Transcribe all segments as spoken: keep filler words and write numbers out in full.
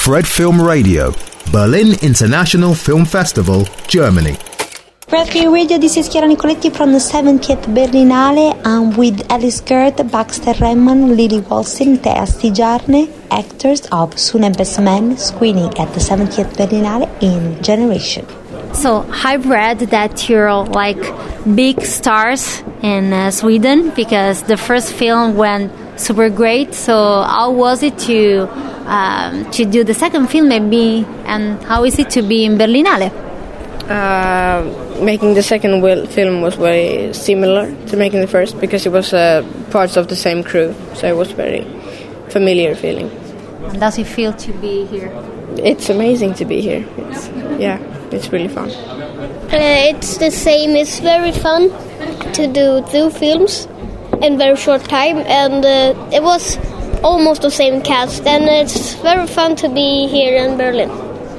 Fred Film Radio, Berlin International Film Festival, Germany. Fred Film Radio, this is Chiara Nicoletti from the seventieth Berlinale. I'm with Alice Gerd, Baxter Redman, Lily Walston, Thea Stijarne, actors of Soon and Best Men, screening at the seventieth Berlinale in Generation. So I've read that you're like big stars in uh, Sweden because the first film went super great. So how was it to um, to do the second film maybe, and how is it to be in Berlinale? Uh, making the second will, film was very similar to making the first because it was uh, parts of the same crew, so it was very familiar feeling. And does it feel to be here? It's amazing to be here. It's, yeah, it's really fun. Uh, it's the same. It's very fun to do two films in very short time, and uh, it was almost the same cast, and it's very fun to be here in Berlin.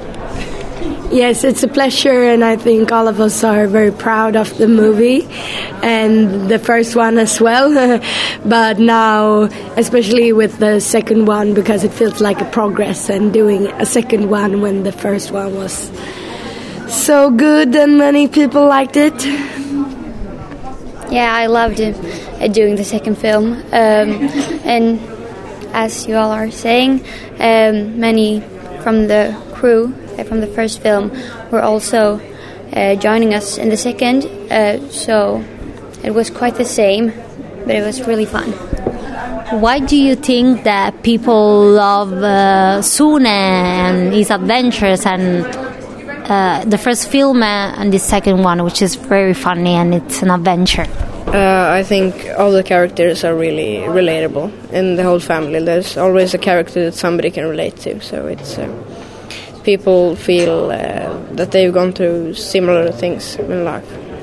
Yes, it's a pleasure, and I think all of us are very proud of the movie and the first one as well. But now, especially with the second one, because it feels like a progress, and doing a second one when the first one was so good and many people liked it. Yeah, I loved it, uh, doing the second film. Um, and as you all are saying, um, many from the crew from the first film were also uh, joining us in the second, uh, so it was quite the same, but it was really fun. Why do you think that people love uh, Sune and his adventures and uh, the first film and the second one, which is very funny and it's an adventure? Uh, I think all the characters are really relatable in the whole family. There's always a character that somebody can relate to, so it's uh, people feel uh, that they've gone through similar things in life.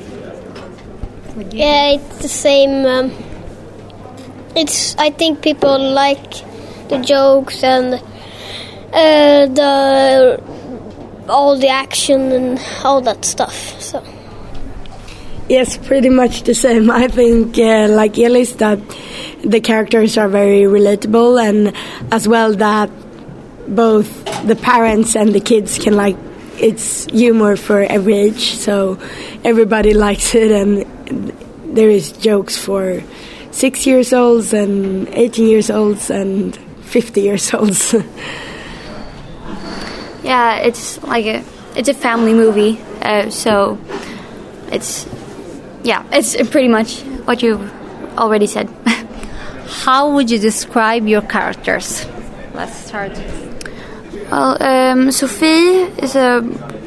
Yeah, it's the same. Um, it's. I think people like the jokes and uh, the all the action and all that stuff. So. Yes, pretty much the same. I think, uh, like Elis, that the characters are very relatable, and as well that both the parents and the kids can like it's humor for every age, so everybody likes it, and there is jokes for six years olds and eighteen years olds and fifty years olds. Yeah, it's like a it's a family movie, uh, so it's yeah, it's pretty much what you've already said. How would you describe your characters? Let's start. Well, um, Sophie is a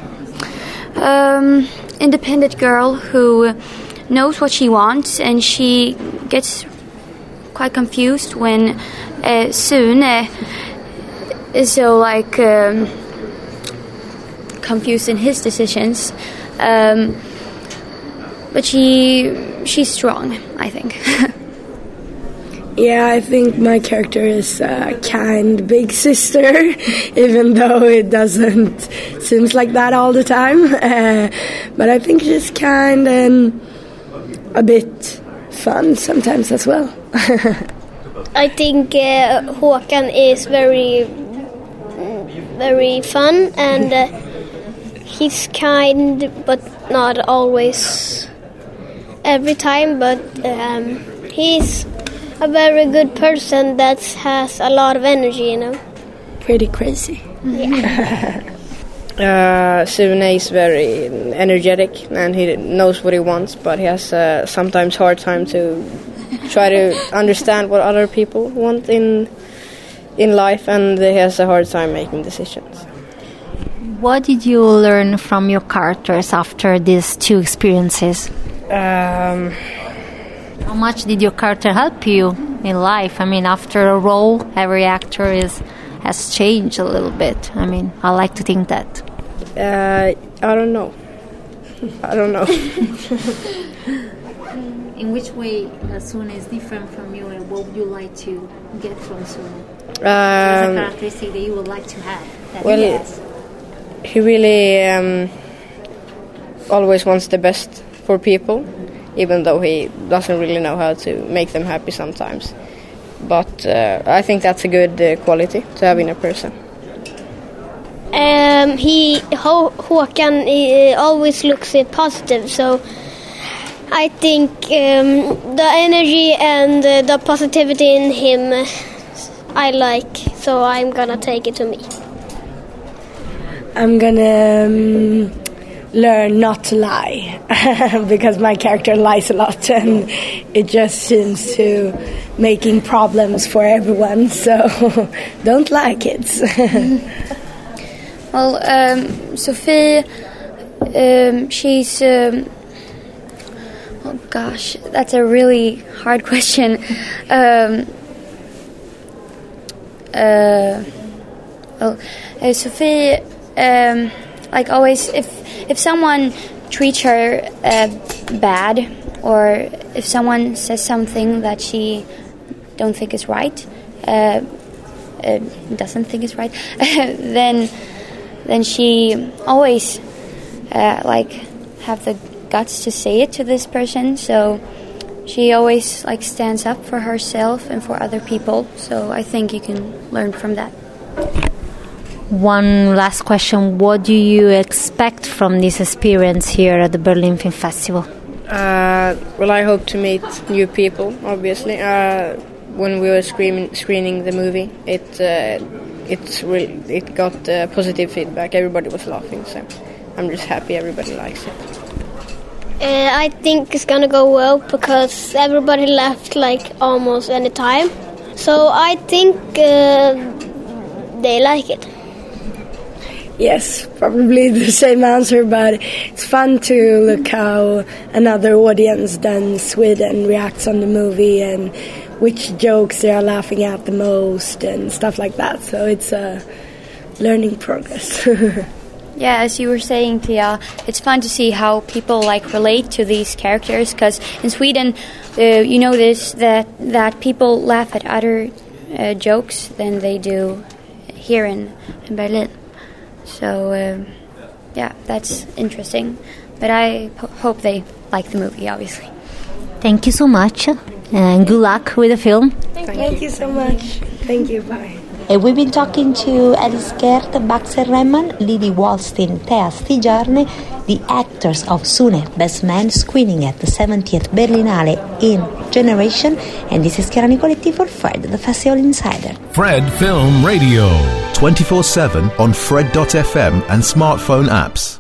um, independent girl who knows what she wants, and she gets quite confused when uh, Sune uh, is so like um, confused in his decisions. Um, but she she's strong, I think. Yeah, I think my character is a kind big sister, even though it doesn't seem like that all the time. Uh, but I think she's kind and a bit fun sometimes as well. I think uh, Håkan is very, very fun, and uh, he's kind, but not always every time. But um, he's a very good person that has a lot of energy, you know. Pretty crazy. Yeah. uh, Sune is very energetic and he knows what he wants, but he has uh, sometimes hard time to try to understand what other people want in in life, and he has a hard time making decisions. What did you learn from your characters after these two experiences? Um... How much did your character help you in life? I mean, after a role, every actor is has changed a little bit. I mean, I like to think that. Uh, I don't know. I don't know. In which way Sune is different from you, and what would you like to get from Sune? Um, What's a characteristic that you would like to have? That well, he has? he really um, always wants the best for people, even though he doesn't really know how to make them happy sometimes. But uh, I think that's a good uh, quality to have in a person. um, he Ho- Håkan he always looks it positive, so I think um, the energy and uh, the positivity in him uh, I like, so I'm gonna take it to me. I'm gonna um, learn not to lie because my character lies a lot and it just seems to making problems for everyone, so don't lie, kids. Well, um, Sophie, um, she's um, oh gosh, that's a really hard question. um, uh, oh, uh, Sophie, um, like always, if if someone treats her uh, bad, or if someone says something that she don't think is right, uh, uh, doesn't think is right, then then she always uh, like have the guts to say it to this person. So she always like stands up for herself and for other people. So I think you can learn from that. One last question. What do you expect from this experience here at the Berlin Film Festival? Uh, well, I hope to meet new people, obviously. Uh, when we were screening, screening the movie, it uh, it's really, it got uh, positive feedback. Everybody was laughing, so I'm just happy everybody likes it. Uh, I think it's gonna go well because everybody laughed like almost any time. So I think uh, they like it. Yes, probably the same answer, but it's fun to look how another audience than Sweden reacts on the movie and which jokes they are laughing at the most and stuff like that. So it's a learning progress. Yeah, as you were saying, Tia, it's fun to see how people like relate to these characters, because in Sweden, uh, you notice that that people laugh at other uh, jokes than they do here in, in Berlin. So, um, yeah, that's interesting. But I ho- hope they like the movie, obviously. Thank you so much, and good luck with the film. Thank, Thank you. you so much. Thank you, bye. And we've been talking to Alice Gert, Baxter Rehman, Lily Wallstein, Thea Stijarne, the actors of Sune, Best Man, screening at the seventieth Berlinale in Generation. And this is Chiara Nicoletti for Fred, the Festival Insider. Fred Film Radio. twenty-four seven on Fred dot f m and smartphone apps.